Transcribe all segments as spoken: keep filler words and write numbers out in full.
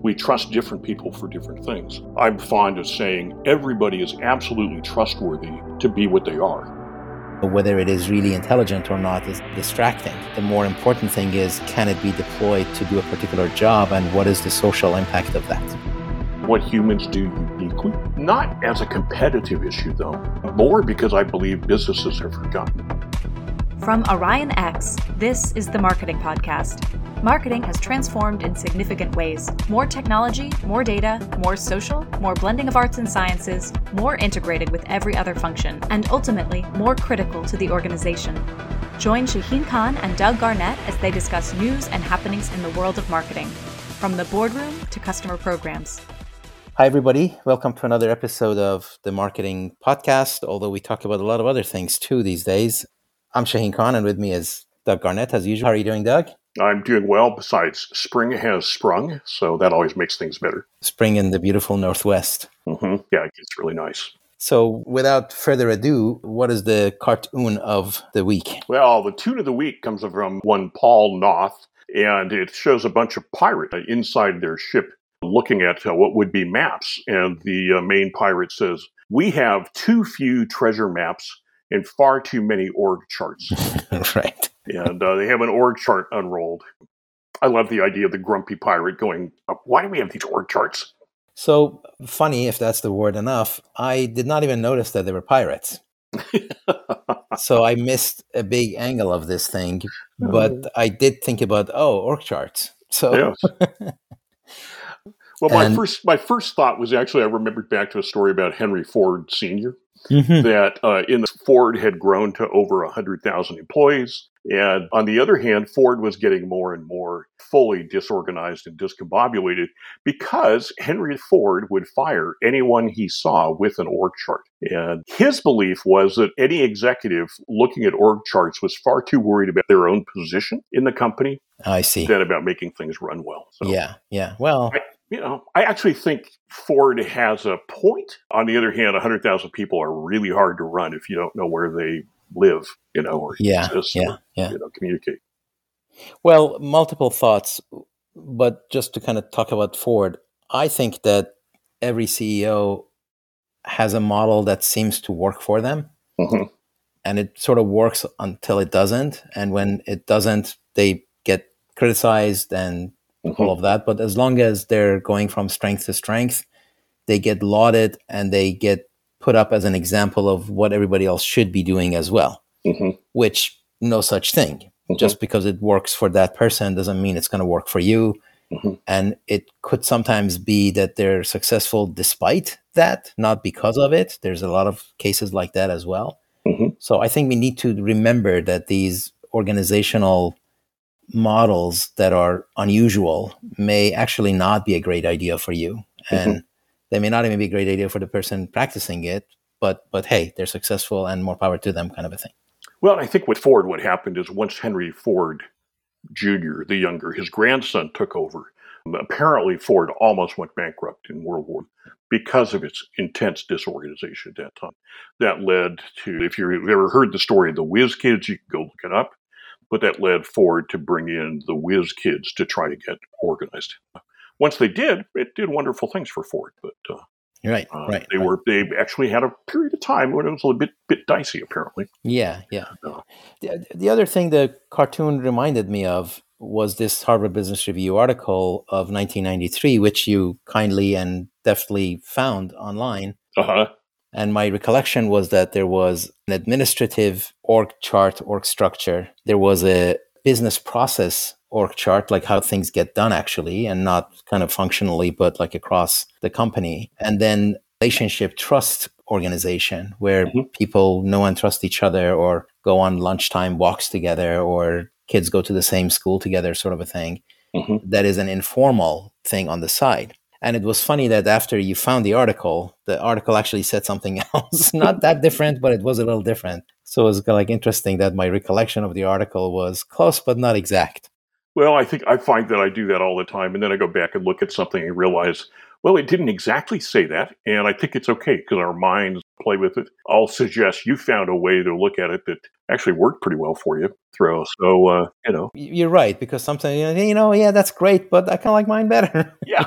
We trust different people for different things. I'm fond of saying everybody is absolutely trustworthy to be what they are. Whether it is really intelligent or not is distracting. The more important thing is, can it be deployed to do a particular job, and what is the social impact of that? What humans do uniquely, not as a competitive issue though, more because I believe businesses have forgotten. From Orion X, this is the Marketing Podcast. Marketing has transformed in significant ways. More technology, more data, more social, more blending of arts and sciences, more integrated with every other function, and ultimately more critical to the organization. Join Shaheen Khan and Doug Garnett as they discuss news and happenings in the world of marketing, from the boardroom to customer programs. Hi, everybody. Welcome to another episode of the Marketing Podcast, although we talk about a lot of other things too these days. I'm Shaheen Khan, and with me is Doug Garnett, as usual. How are you doing, Doug? I'm doing well. Besides, spring has sprung, so that always makes things better. Spring in the beautiful Northwest. Mm-hmm. Yeah, it's really nice. So without further ado, what is the cartoon of the week? Well, the tune of the week comes from one Paul Noth, and it shows a bunch of pirates inside their ship looking at uh, what would be maps. And the uh, main pirate says, "We have too few treasure maps and far too many org charts." Right. And uh, they have an org chart unrolled. I love the idea of the grumpy pirate going, "Why do we have these org charts?" So funny, if that's the word enough. I did not even notice that they were pirates. So I missed a big angle of this thing, but I did think about, oh, org charts. So yes. Well, my and, first my first thought was actually I remembered back to a story about Henry Ford Senior mm-hmm. that uh, in the, Ford had grown to over one hundred thousand employees. And on the other hand, Ford was getting more and more fully disorganized and discombobulated because Henry Ford would fire anyone he saw with an org chart. And his belief was that any executive looking at org charts was far too worried about their own position in the company I see. than about making things run well. So yeah, yeah. Well, I, you know, I actually think Ford has a point. On the other hand, one hundred thousand people are really hard to run if you don't know where they live, you know, or yeah, exist yeah, or, yeah. you know, communicate. Well, multiple thoughts, but just to kind of talk about Ford, I think that every C E O has a model that seems to work for them. Mm-hmm. And it sort of works until it doesn't. And when it doesn't, they get criticized and mm-hmm. all of that. But as long as they're going from strength to strength, they get lauded and they get put up as an example of what everybody else should be doing as well, mm-hmm. which no such thing. Mm-hmm. Just because it works for that person doesn't mean it's going to work for you. Mm-hmm. And it could sometimes be that they're successful despite that, not because of it. There's a lot of cases like that as well. Mm-hmm. So I think we need to remember that these organizational models that are unusual may actually not be a great idea for you. Mm-hmm. And they may not even be a great idea for the person practicing it, but but hey, they're successful and more power to them, kind of a thing. Well, I think with Ford, what happened is once Henry Ford Junior, the younger, his grandson took over. Apparently, Ford almost went bankrupt in World War because of its intense disorganization at that time. That led to, if you've ever heard the story of the Whiz Kids, you can go look it up, but that led Ford to bring in the Whiz Kids to try to get organized. Once they did, it did wonderful things for Ford, but uh, right, uh, right, they right. were they actually had a period of time when it was a little bit bit dicey, apparently. Yeah, yeah. Uh, the, the other thing the cartoon reminded me of was this Harvard Business Review article of nineteen ninety-three, which you kindly and deftly found online. Uh-huh. And my recollection was that there was an administrative org chart, org structure. There was a business process org chart, like how things get done actually, and not kind of functionally, but like across the company. And then relationship trust organization, where mm-hmm. people know and trust each other, or go on lunchtime walks together, or kids go to the same school together, sort of a thing. Mm-hmm. That is an informal thing on the side. And it was funny that after you found the article, the article actually said something else, not that different, but it was a little different. So it was like interesting that my recollection of the article was close, but not exact. Well, I think I find that I do that all the time. And then I go back and look at something and realize, well, it didn't exactly say that. And I think it's okay because our minds play with it. I'll suggest you found a way to look at it that actually worked pretty well for you, Throw. So, uh, you know. You're right, because sometimes, you know, yeah, that's great, but I kind of like mine better. Yeah.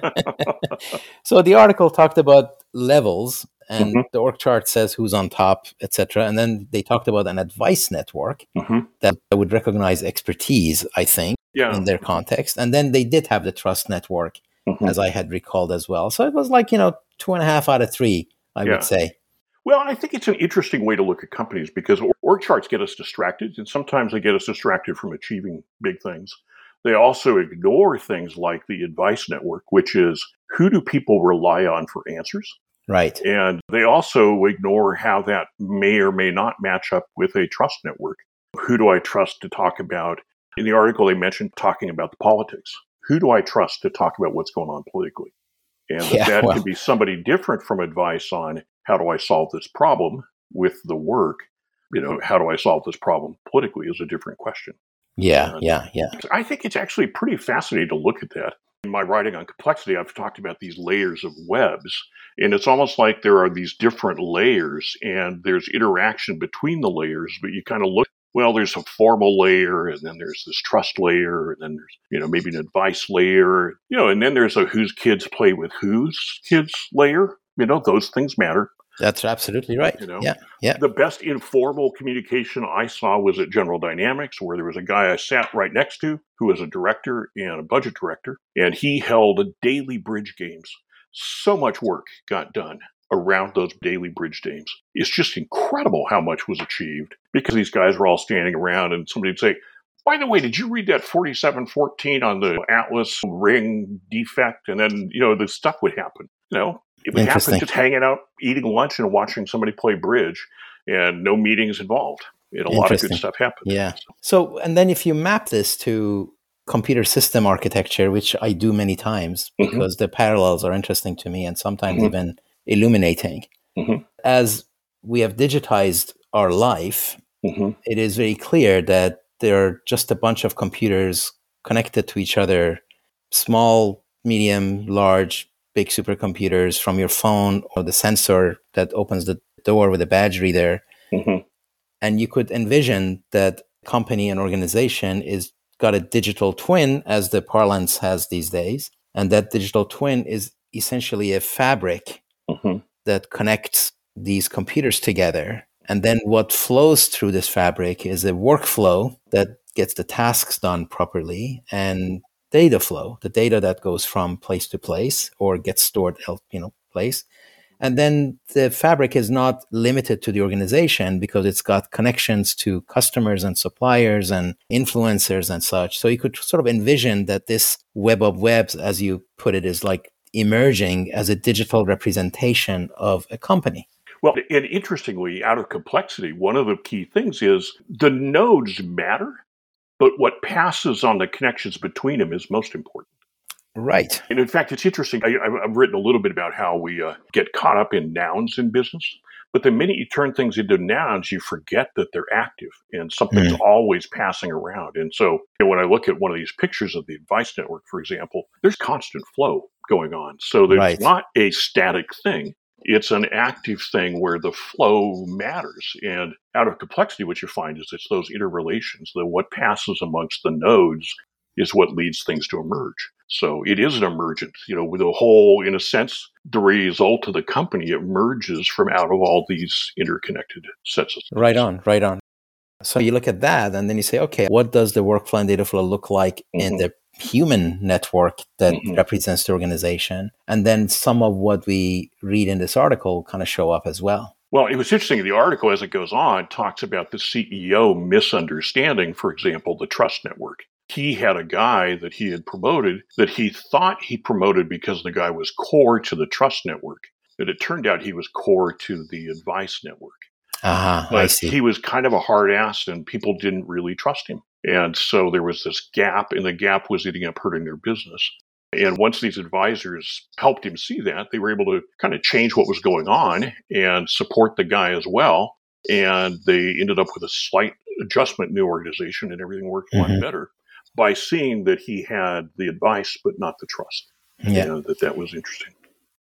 So the article talked about levels, and mm-hmm. the org chart says who's on top, et cetera. And then they talked about an advice network mm-hmm. that would recognize expertise, I think, yeah. in their context. And then they did have the trust network, mm-hmm. as I had recalled as well. So it was like, you know, two and a half out of three, I yeah. would say. Well, I think it's an interesting way to look at companies because org charts get us distracted, and sometimes they get us distracted from achieving big things. They also ignore things like the advice network, which is who do people rely on for answers? Right. And they also ignore how that may or may not match up with a trust network. Who do I trust to talk about? In the article, they mentioned talking about the politics. Who do I trust to talk about what's going on politically? And that, yeah, that well. can be somebody different from advice on how do I solve this problem with the work. You know, how do I solve this problem politically is a different question. Yeah, and yeah, yeah. I think it's actually pretty fascinating to look at that. In my writing on complexity, I've talked about these layers of webs, and it's almost like there are these different layers, and there's interaction between the layers, but you kind of look, well, there's a formal layer, and then there's this trust layer, and then there's, you know, maybe an advice layer, you know, and then there's a whose kids play with whose kids layer. You know, those things matter. That's absolutely right. You know, yeah, yeah. The best informal communication I saw was at General Dynamics, where there was a guy I sat right next to who was a director and a budget director, and he held daily bridge games. So much work got done around those daily bridge games. It's just incredible how much was achieved because these guys were all standing around, and somebody would say, by the way, did you read that forty-seven fourteen on the Atlas ring defect? And then, you know, the stuff would happen, you know. It would happen just hanging out, eating lunch, and watching somebody play bridge, and no meetings involved. And a lot of good stuff happened. Yeah. So, and then if you map this to computer system architecture, which I do many times mm-hmm. because the parallels are interesting to me and sometimes mm-hmm. even illuminating. Mm-hmm. As we have digitized our life, mm-hmm. it is very clear that there are just a bunch of computers connected to each other, small, medium, large, big supercomputers from your phone or the sensor that opens the door with a badge reader. Mm-hmm. And you could envision that company and organization is got a digital twin, as the parlance has these days. And that digital twin is essentially a fabric mm-hmm. that connects these computers together. And then what flows through this fabric is a workflow that gets the tasks done properly, and data flow, the data that goes from place to place or gets stored, you know, place. And then the fabric is not limited to the organization because it's got connections to customers and suppliers and influencers and such. So you could sort of envision that this web of webs, as you put it, is like emerging as a digital representation of a company. Well, and interestingly, out of complexity, one of the key things is the nodes matter, but what passes on the connections between them is most important. Right. And in fact, it's interesting. I, I've written a little bit about how we uh, get caught up in nouns in business. But the minute you turn things into nouns, you forget that they're active and something's mm. always passing around. And so you know, when I look at one of these pictures of the advice network, for example, there's constant flow going on. So there's right. not a static thing. It's an active thing where the flow matters. And out of complexity, what you find is it's those interrelations, that what passes amongst the nodes is what leads things to emerge. So it is an emergent, you know, with a whole, in a sense, the result of the company emerges from out of all these interconnected sets of things. Right on, right on. So you look at that and then you say, okay, what does the workflow and data flow look like mm-hmm. in the human network that mm-hmm. represents the organization? And then some of what we read in this article kind of show up as well. Well, it was interesting. The article, as it goes on, talks about the C E O misunderstanding, for example, the trust network. He had a guy that he had promoted that he thought he promoted because the guy was core to the trust network. But it turned out he was core to the advice network. Uh-huh, but I see. He was kind of a hard ass and people didn't really trust him. And so there was this gap, and the gap was ending up hurting their business. And once these advisors helped him see that, they were able to kind of change what was going on and support the guy as well. And they ended up with a slight adjustment in the organization, and everything worked a mm-hmm. lot better by seeing that he had the advice but not the trust. Yeah. And that that was interesting.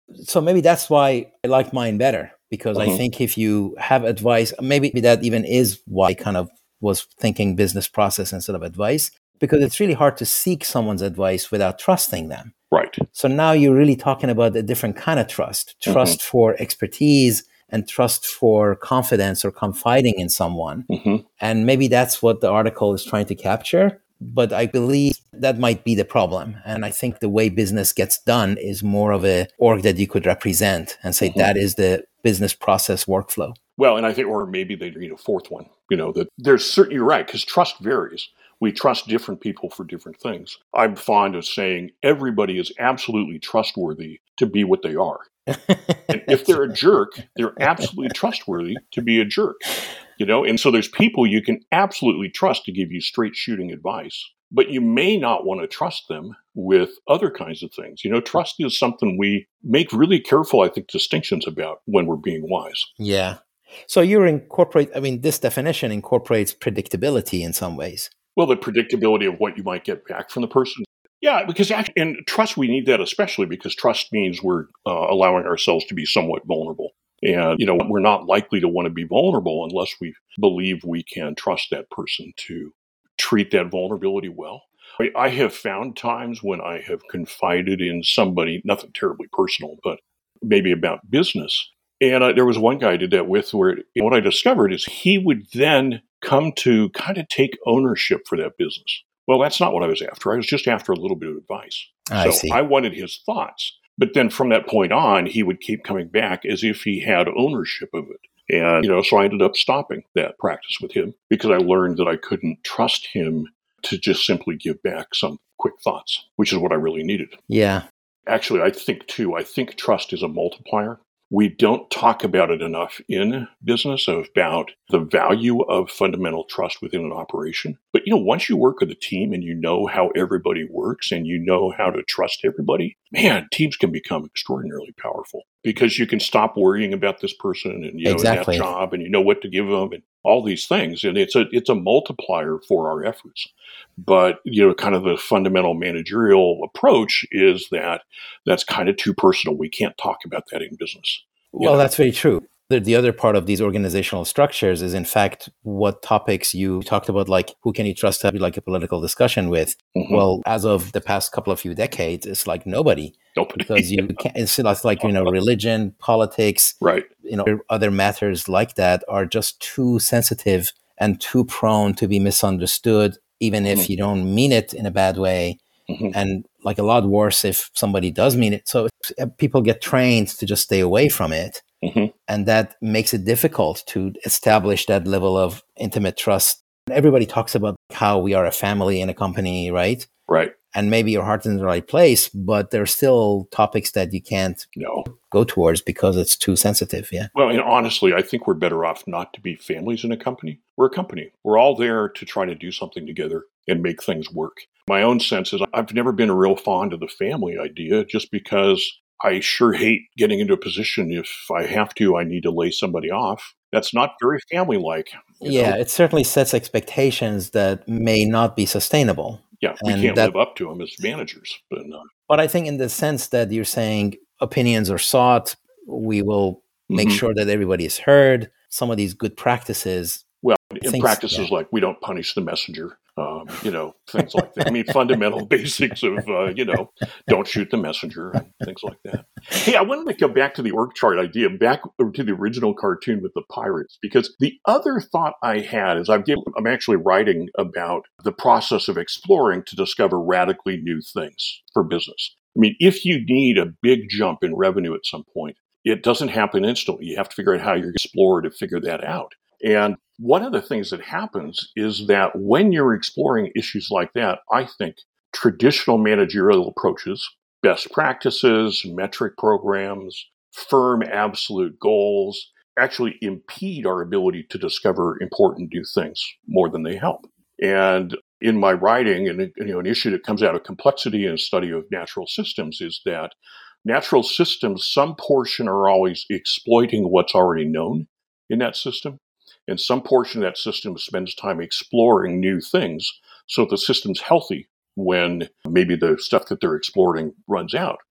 So maybe that's why I like mine better, because Mm-hmm. I think if you have advice, maybe that even is why I kind of was thinking business process instead of advice, because it's really hard to seek someone's advice without trusting them. Right. So now you're really talking about a different kind of trust, trust Mm-hmm. for expertise and trust for confidence or confiding in someone. Mm-hmm. And maybe that's what the article is trying to capture. But I believe that might be the problem. And I think the way business gets done is more of a org that you could represent and say Mm-hmm. that is the business process workflow. Well, and I think, or maybe they need a fourth one, you know, that there's certain, you're right, because trust varies. We trust different people for different things. I'm fond of saying everybody is absolutely trustworthy to be what they are. And if they're a jerk, they're absolutely trustworthy to be a jerk, you know? And so there's people you can absolutely trust to give you straight shooting advice, but you may not want to trust them with other kinds of things. You know, trust is something we make really careful, I think, distinctions about when we're being wise. Yeah. So you incorporate, I mean, this definition incorporates predictability in some ways. Well, the predictability of what you might get back from the person. Yeah, because actually, and trust, we need that especially because trust means we're uh, allowing ourselves to be somewhat vulnerable. And, you know, we're not likely to want to be vulnerable unless we believe we can trust that person to treat that vulnerability well. I, I have found times when I have confided in somebody, nothing terribly personal, but maybe about business. And uh, there was one guy I did that with where it, what I discovered is he would then come to kind of take ownership for that business. Well, that's not what I was after. I was just after a little bit of advice. I so see. I wanted his thoughts. But then from that point on, he would keep coming back as if he had ownership of it. And, you know, so I ended up stopping that practice with him because I learned that I couldn't trust him to just simply give back some quick thoughts, which is what I really needed. Yeah. Actually, I think, too, I think trust is a multiplier. We don't talk about it enough in business about the value of fundamental trust within an operation. But, you know, once you work with a team and you know how everybody works and you know how to trust everybody, man, teams can become extraordinarily powerful because you can stop worrying about this person and, you know, Exactly. that job and you know what to give them and all these things. And it's a, it's a multiplier for our efforts. But, you know, kind of the fundamental managerial approach is that that's kind of too personal. We can't talk about that in business. Well, know? that's very true. The, the other part of these organizational structures is, in fact, what topics you talked about, like who can you trust to have like a political discussion with? Mm-hmm. Well, as of the past couple of few decades, it's like nobody. Nobody. Because you can't, it's like, you know, religion, politics, right. you know, other matters like that are just too sensitive and too prone to be misunderstood, even if Mm-hmm. you don't mean it in a bad way. Mm-hmm. And like a lot worse if somebody does mean it. So people get trained to just stay away from it. Mm-hmm. And that makes it difficult to establish that level of intimate trust. Everybody talks about how we are a family in a company, right? Right. And maybe your heart's in the right place, but there are still topics that you can't no. go towards because it's too sensitive. Yeah. Well, and honestly, I think we're better off not to be families in a company. We're a company. We're all there to try to do something together and make things work. My own sense is I've never been real fond of the family idea just because I sure hate getting into a position if I have to, I need to lay somebody off. That's not very family-like. Yeah, know? It certainly sets expectations that may not be sustainable. Yeah, we and can't that, live up to them as managers. But, uh, but I think in the sense that you're saying opinions are sought, we will make mm-hmm. sure that everybody is heard. Some of these good practices. Well, in things, practices yeah. like we don't punish the messenger, um, you know, things like that. I mean, fundamental basics of, uh, you know, don't shoot the messenger and things like that. Hey, I wanted to go back to the org chart idea, back to the original cartoon with the pirates, because the other thought I had is I've given, I'm actually writing about the process of exploring to discover radically new things for business. I mean, if you need a big jump in revenue at some point, it doesn't happen instantly. You have to figure out how you explore to figure that out. And one of the things that happens is that when you're exploring issues like that, I think traditional managerial approaches, best practices, metric programs, firm absolute goals actually impede our ability to discover important new things more than they help. And in my writing, and you know, an issue that comes out of complexity and study of natural systems is that natural systems, some portion are always exploiting what's already known in that system. And some portion of that system spends time exploring new things so the system's healthy when maybe the stuff that they're exploring runs out.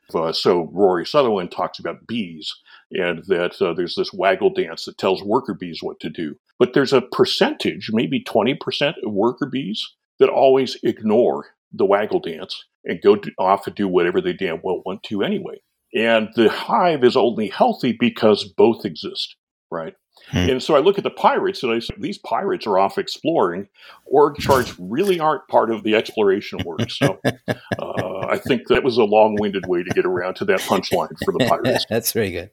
Uh, so Rory Sutherland talks about bees and that uh, there's this waggle dance that tells worker bees what to do. But there's a percentage, maybe twenty percent of worker bees that always ignore the waggle dance and go to, off and do whatever they damn well want to anyway. And the hive is only healthy because both exist, right? Hmm. And so I look at the pirates and I say, these pirates are off exploring. Org charts really aren't part of the exploration work. So uh, I think that was a long-winded way to get around to that punchline for the pirates. That's very good.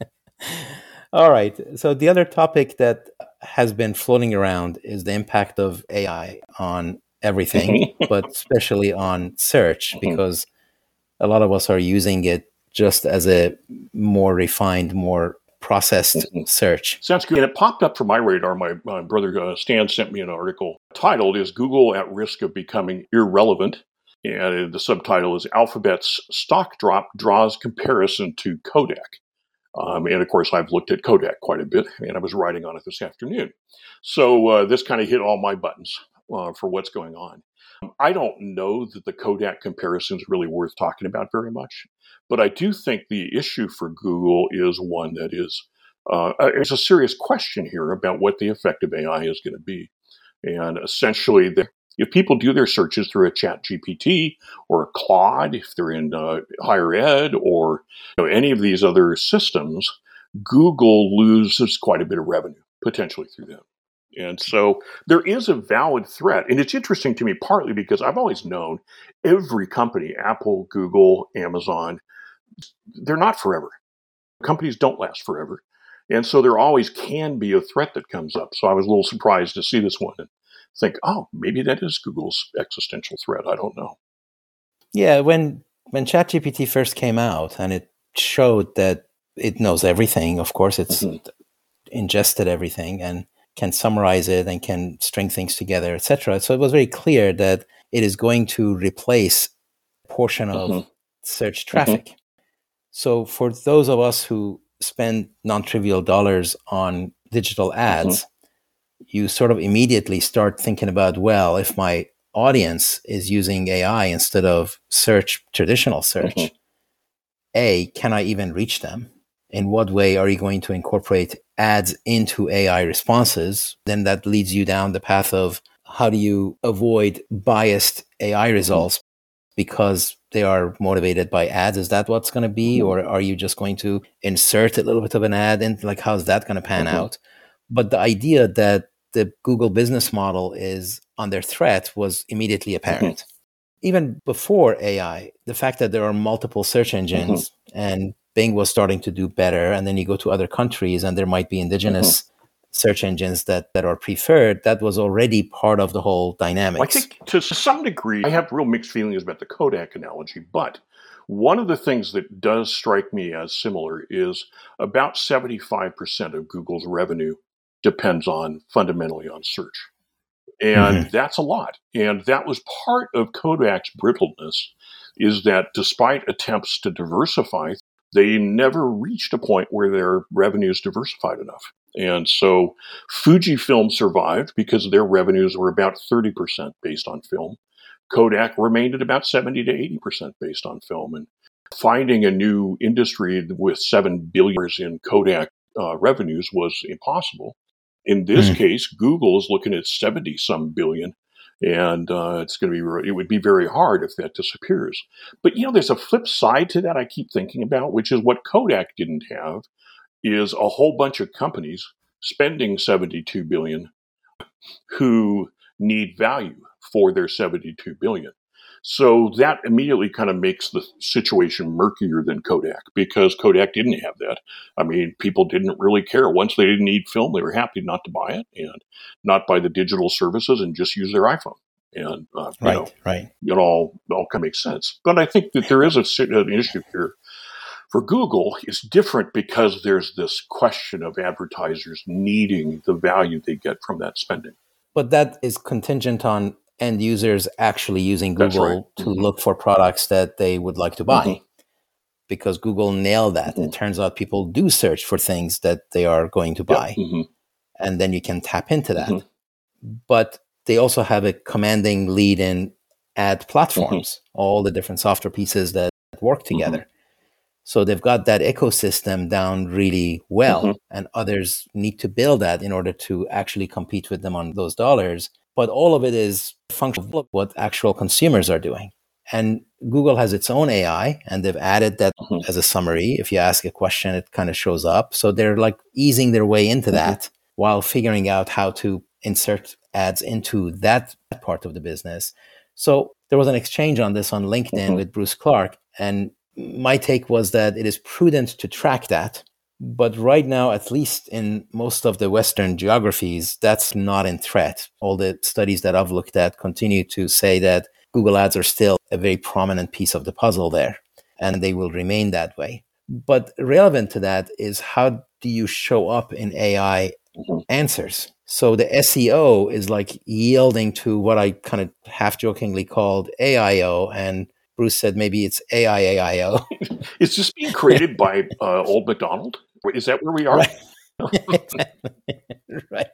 All right. So the other topic that has been floating around is the impact of A I on everything, but especially on search, because a lot of us are using it just as a more refined, more processed mm-hmm. search. Sounds good. And it popped up from my radar. My, my brother uh, Stan sent me an article titled, "Is Google at Risk of Becoming Irrelevant?" And the subtitle is "Alphabet's Stock Drop Draws Comparison to Kodak." Um, and of course, I've looked at Kodak quite a bit, and I was writing on it this afternoon. So uh, this kind of hit all my buttons uh, for what's going on. I don't know that the Kodak comparison is really worth talking about very much, but I do think the issue for Google is one that is, uh, it's a serious question here about what the effect of A I is going to be. And essentially, the, if people do their searches through a Chat G P T or a Claude, if they're in uh, higher ed or you know, any of these other systems, Google loses quite a bit of revenue potentially through them. And so there is a valid threat. And it's interesting to me partly because I've always known every company, Apple, Google, Amazon, they're not forever. Companies don't last forever. And so there always can be a threat that comes up. So I was a little surprised to see this one and think, oh, maybe that is Google's existential threat. I don't know. Yeah, when when ChatGPT first came out and it showed that it knows everything, of course, it's mm-hmm. ingested everything and can summarize it and can string things together, et cetera. So it was very clear that it is going to replace a portion of mm-hmm. search traffic. Mm-hmm. So for those of us who spend non-trivial dollars on digital ads, mm-hmm. you sort of immediately start thinking about, well, if my audience is using A I instead of search, traditional search, mm-hmm. A, can I even reach them? In what way are you going to incorporate ads into A I responses? Then that leads you down the path of how do you avoid biased A I results because they are motivated by ads? Is that what's going to be? Or are you just going to insert a little bit of an ad and like, how's that going to pan mm-hmm. out? But the idea that the Google business model is under threat was immediately apparent. Mm-hmm. Even before A I, the fact that there are multiple search engines mm-hmm. and Bing was starting to do better, and then you go to other countries and there might be indigenous mm-hmm. search engines that, that are preferred, that was already part of the whole dynamics. Well, I think to some degree, I have real mixed feelings about the Kodak analogy, but one of the things that does strike me as similar is about seventy-five percent of Google's revenue depends on fundamentally on search. And mm-hmm. that's a lot. And that was part of Kodak's brittleness, is that despite attempts to diversify, they never reached a point where their revenues diversified enough. And so Fujifilm survived because their revenues were about thirty percent based on film. Kodak remained at about seventy to eighty percent based on film. And finding a new industry with seven billion dollars in Kodak uh, revenues was impossible. In this mm. case, Google is looking at seventy some billion. And uh, it's going to be, it would be very hard if that disappears. But, you know, there's a flip side to that I keep thinking about, which is what Kodak didn't have is a whole bunch of companies spending seventy-two billion dollars who need value for their seventy-two billion dollars. So that immediately kind of makes the situation murkier than Kodak because Kodak didn't have that. I mean, people didn't really care. Once they didn't need film, they were happy not to buy it and not buy the digital services and just use their iPhone. And, uh, you right, know, right. it all, all kind of makes sense. But I think that there is a, an issue here for Google. It's different because there's this question of advertisers needing the value they get from that spending. But that is contingent on end users actually using Google right. to mm-hmm. look for products that they would like to buy. Mm-hmm. Because Google nailed that. Mm-hmm. It turns out people do search for things that they are going to buy. Yeah. Mm-hmm. And then you can tap into that. Mm-hmm. But they also have a commanding lead in ad platforms, mm-hmm. all the different software pieces that work together. Mm-hmm. So they've got that ecosystem down really well, mm-hmm. and others need to build that in order to actually compete with them on those dollars. But all of it is a function of what actual consumers are doing. And Google has its own A I, and they've added that mm-hmm. as a summary. If you ask a question, it kind of shows up. So they're like easing their way into mm-hmm. that while figuring out how to insert ads into that part of the business. So there was an exchange on this on LinkedIn mm-hmm. with Bruce Clark. And my take was that it is prudent to track that. But right now, at least in most of the Western geographies, that's not in threat. All the studies that I've looked at continue to say that Google Ads are still a very prominent piece of the puzzle there, and they will remain that way. But relevant to that is, how do you show up in A I mm-hmm. answers? So the S E O is like yielding to what I kind of half jokingly called A I O, and Bruce said maybe it's A I A I O. Is this being created by uh, Old MacDonald? Is that where we are? Right. Right.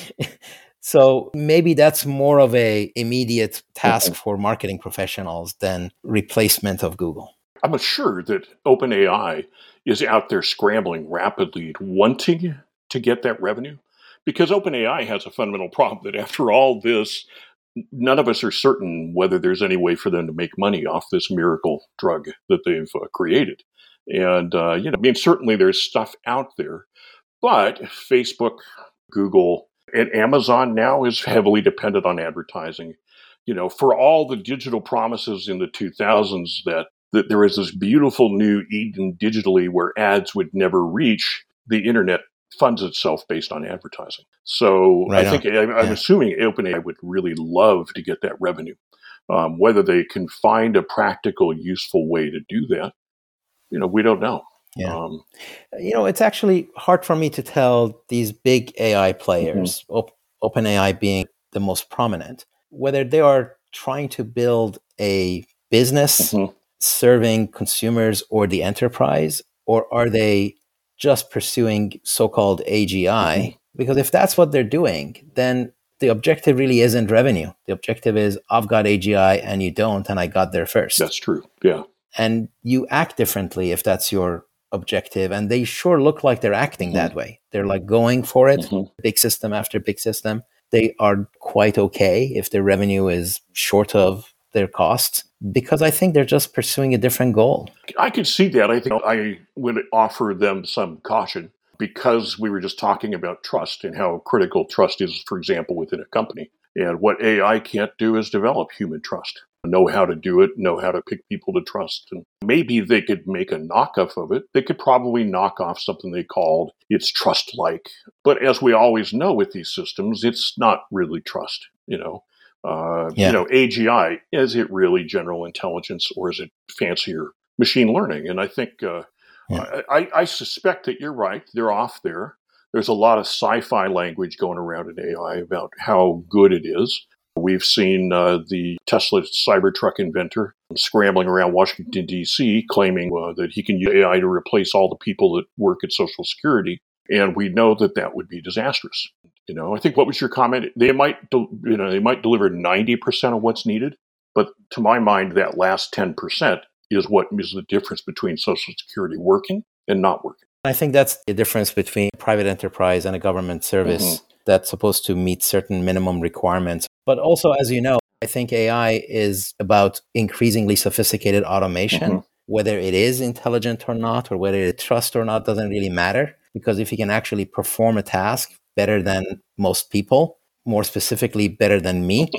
So maybe that's more of a immediate task for marketing professionals than replacement of Google. I'm sure that OpenAI is out there scrambling rapidly, wanting to get that revenue, because OpenAI has a fundamental problem that after all this, none of us are certain whether there's any way for them to make money off this miracle drug that they've uh, created. And, uh, you know, I mean, certainly there's stuff out there, but Facebook, Google, and Amazon now is heavily dependent on advertising. You know, for all the digital promises in the two thousands that, that there was this beautiful new Eden digitally where ads would never reach, the internet funds itself based on advertising. So right I think, I, I'm yeah. assuming OpenAI would really love to get that revenue. Um, whether they can find a practical, useful way to do that, you know, we don't know. Yeah. Um, you know, it's actually hard for me to tell these big A I players, mm-hmm. Op- OpenAI being the most prominent, whether they are trying to build a business mm-hmm. serving consumers or the enterprise, or are they just pursuing so-called A G I? Mm-hmm. Because if that's what they're doing, then the objective really isn't revenue. The objective is, I've got A G I and you don't, and I got there first. That's true. Yeah. And you act differently if that's your objective. And they sure look like they're acting mm-hmm. that way. They're like going for it, mm-hmm. big system after big system. They are quite okay if their revenue is short of their costs, because I think they're just pursuing a different goal. I could see that. I think I would offer them some caution, because we were just talking about trust and how critical trust is, for example, within a company. And what A I can't do is develop human trust. Know how to do it, know how to pick people to trust. And maybe they could make a knockoff of it. They could probably knock off something they called it's trust-like. But as we always know with these systems, it's not really trust, you know. Uh, yeah. You know, A G I, is it really general intelligence, or is it fancier machine learning? And I think, uh, yeah. I, I suspect that you're right. They're off there. There's a lot of sci-fi language going around in A I about how good it is. We've seen uh, the Tesla Cybertruck inventor scrambling around Washington, D C, claiming uh, that he can use A I to replace all the people that work at Social Security. And we know that that would be disastrous. You know, I think, what was your comment? They might, do, you know, they might deliver ninety percent of what's needed. But to my mind, that last ten percent is what is the difference between Social Security working and not working. I think that's the difference between private enterprise and a government service mm-hmm. that's supposed to meet certain minimum requirements. But also, as you know, I think A I is about increasingly sophisticated automation. Mm-hmm. Whether it is intelligent or not, or whether it trusts or not, doesn't really matter. Because if you can actually perform a task better than most people, more specifically better than me,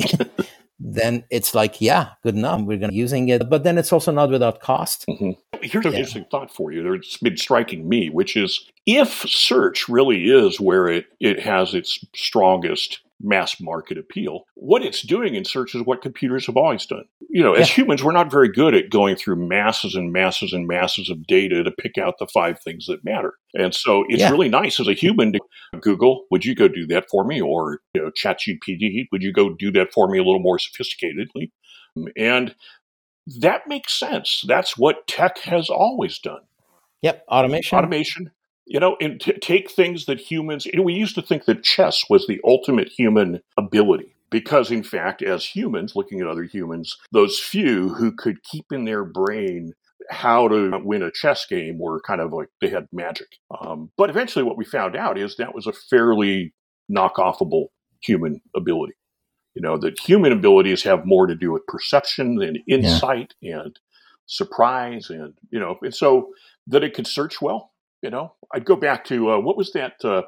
then it's like, yeah, good enough. We're going to be using it. But then it's also not without cost. Mm-hmm. Here's an yeah. interesting thought for you. It's been striking me, which is, if search really is where it, it has its strongest mass market appeal, what it's doing in search is what computers have always done. You know, as yeah. humans, we're not very good at going through masses and masses and masses of data to pick out the five things that matter. And so it's yeah. really nice as a human to Google, would you go do that for me? Or, you know, ChatGPT, would you go do that for me a little more sophisticatedly? And that makes sense. That's what tech has always done. Yep. Automation. Automation. You know, and t- take things that humans, you know, we used to think that chess was the ultimate human ability, because in fact, as humans, looking at other humans, those few who could keep in their brain how to win a chess game were kind of like they had magic. Um, but eventually what we found out is that was a fairly knockoffable human ability. You know, that human abilities have more to do with perception and insight yeah. and surprise and, you know, and so that it could search well, you know. I'd go back to, uh, what was that, uh,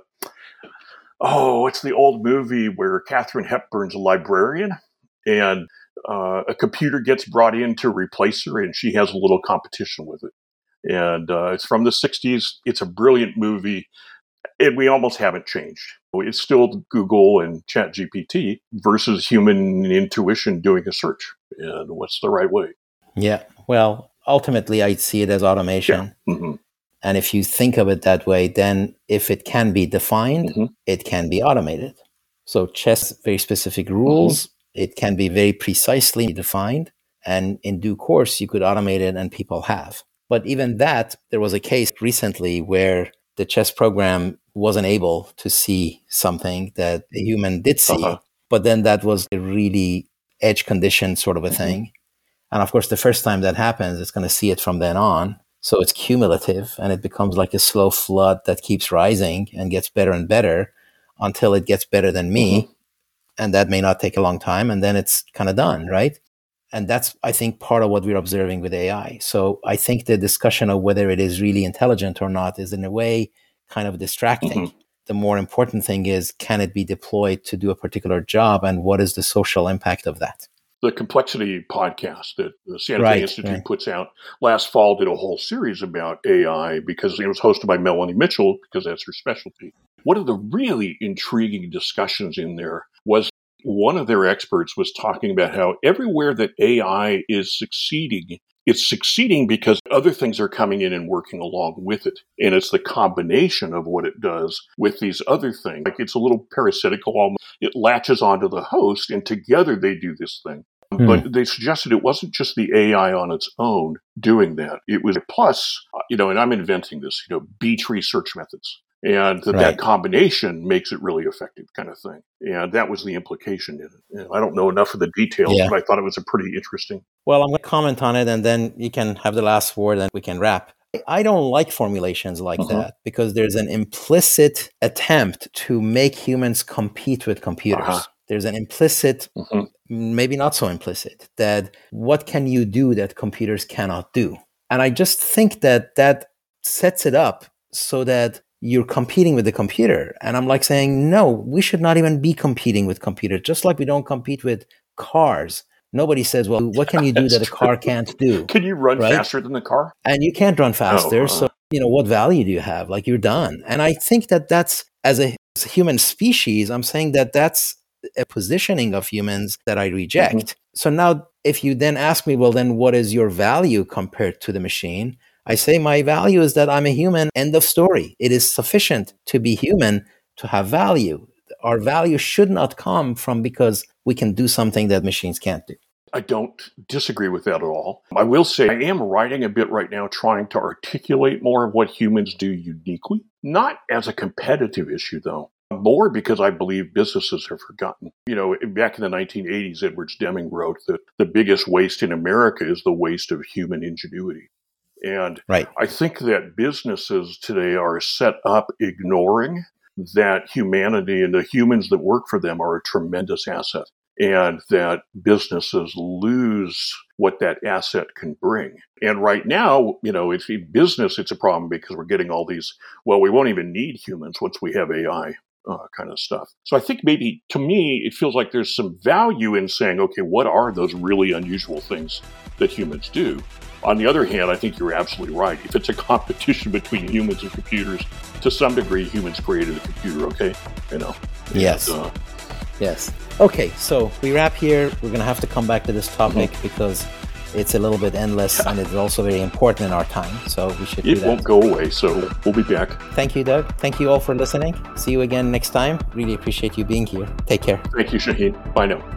oh, it's the old movie where Katharine Hepburn's a librarian and uh, a computer gets brought in to replace her and she has a little competition with it. And uh, it's from the sixties. It's a brilliant movie. And we almost haven't changed. It's still Google and ChatGPT versus human intuition doing a search. And what's the right way? Yeah. Well, ultimately, I see it as automation. Yeah. Mm-hmm. And if you think of it that way, then if it can be defined, mm-hmm. it can be automated. So chess, very specific rules. Mm-hmm. It can be very precisely defined. And in due course, you could automate it, and people have. But even that, there was a case recently where the chess program wasn't able to see something that a human did see, uh-huh. but then that was a really edge condition sort of a mm-hmm. thing. And of course, the first time that happens, it's going to see it from then on. So it's cumulative, and it becomes like a slow flood that keeps rising and gets better and better until it gets better than me. Mm-hmm. And that may not take a long time, and then it's kind of done, right? And that's, I think, part of what we're observing with A I. So I think the discussion of whether it is really intelligent or not is in a way kind of distracting. Mm-hmm. The more important thing is, can it be deployed to do a particular job, and what is the social impact of that? The Complexity podcast that the Santa Fe right, Institute right. puts out last fall did a whole series about A I because it was hosted by Melanie Mitchell because that's her specialty. One of the really intriguing discussions in there was one of their experts was talking about how everywhere that A I is succeeding, it's succeeding because other things are coming in and working along with it. And it's the combination of what it does with these other things. Like it's a little parasitical, almost. It latches onto the host and together they do this thing. Hmm. But they suggested it wasn't just the A I on its own doing that. It was plus, you know, and I'm inventing this, you know, B-tree search methods. And that, right. that combination makes it really effective kind of thing. And that was the implication in it. And I don't know enough of the details, yeah. but I thought it was a pretty interesting. Well, I'm going to comment on it, and then you can have the last word and we can wrap. I don't like formulations like uh-huh. that because there's an implicit attempt to make humans compete with computers. Uh-huh. There's an implicit, uh-huh. maybe not so implicit, that what can you do that computers cannot do? And I just think that that sets it up so that you're competing with the computer. And I'm like saying, no, we should not even be competing with computers, just like we don't compete with cars. Nobody says, well, what can you do that a car can't do? Can you run right? faster than the car? And you can't run faster. Oh, uh, so, you know, what value do you have? Like, you're done. And I think that that's, as a, as a human species, I'm saying that that's a positioning of humans that I reject. Mm-hmm. So now, if you then ask me, well, then what is your value compared to the machine? I say my value is that I'm a human, end of story. It is sufficient to be human to have value. Our value should not come from because we can do something that machines can't do. I don't disagree with that at all. I will say I am writing a bit right now trying to articulate more of what humans do uniquely, not as a competitive issue, though. More because I believe businesses have forgotten. You know, back in the nineteen eighties, Edwards Deming wrote that the biggest waste in America is the waste of human ingenuity. And right. I think that businesses today are set up ignoring that humanity and the humans that work for them are a tremendous asset, and that businesses lose what that asset can bring. And right now, you know, if in business, it's a problem because we're getting all these, well, we won't even need humans once we have A I uh, kind of stuff. So I think maybe, to me, it feels like there's some value in saying, okay, what are those really unusual things that humans do? On the other hand, I think you're absolutely right. If it's a competition between humans and computers, to some degree, humans created a computer, okay? You know? Yes. And, uh, yes. Okay, so we wrap here. We're going to have to come back to this topic mm-hmm. because it's a little bit endless and it's also very important in our time. So we should do It that. won't go away, so we'll be back. Thank you, Doug. Thank you all for listening. See you again next time. Really appreciate you being here. Take care. Thank you, Shaheen. Bye now.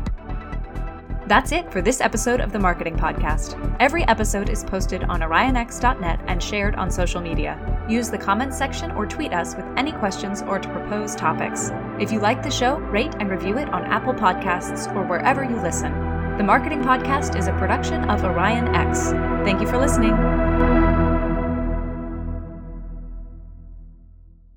That's it for this episode of the Marketing Podcast. Every episode is posted on Orion X dot net and shared on social media. Use the comments section or tweet us with any questions or to propose topics. If you like the show, rate and review it on Apple Podcasts or wherever you listen. The Marketing Podcast is a production of Orion X. Thank you for listening.